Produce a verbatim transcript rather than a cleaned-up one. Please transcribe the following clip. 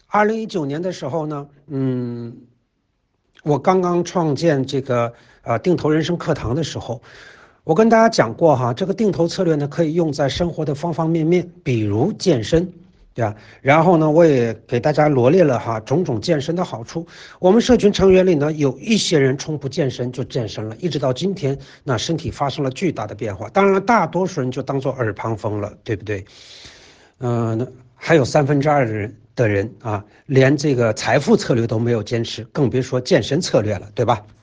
二零一九年的时候呢，嗯，我刚刚创建这个呃定投人生课堂的时候，我跟大家讲过哈，这个定投策略呢可以用在生活的方方面面，比如健身，对吧？然后呢，我也给大家罗列了哈种种健身的好处。我们社群成员里呢，有一些人从不健身就健身了，一直到今天，那身体发生了巨大的变化。当然了，大多数人就当做耳旁风了，对不对？嗯、呃，还有三分之二的人的人啊，连这个财富策略都没有坚持，更别说健身策略了，对吧？